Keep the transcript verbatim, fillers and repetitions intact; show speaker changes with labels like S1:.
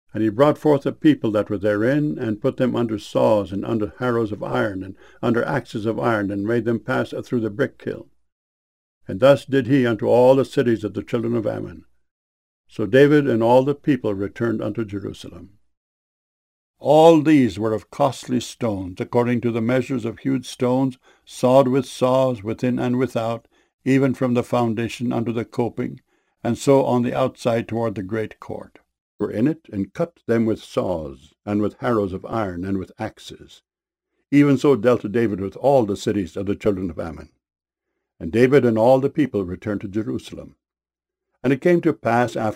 S1: And he brought forth the people that were therein, and put them under saws, and under harrows of iron, and under axes of iron, and made them pass through the brick kiln. And thus did he unto all the cities of the children of Ammon. So David and all the people returned unto Jerusalem. All these were of costly stones, according to the measures of hewed stones, sawed with saws within and without, even from the foundation unto the coping, and so on the outside toward the great court. Were in it, and cut them with saws, and with harrows of iron, and with axes. Even so dealt David with all the cities of the children of Ammon. And David and all the people returned to Jerusalem. And it came to pass after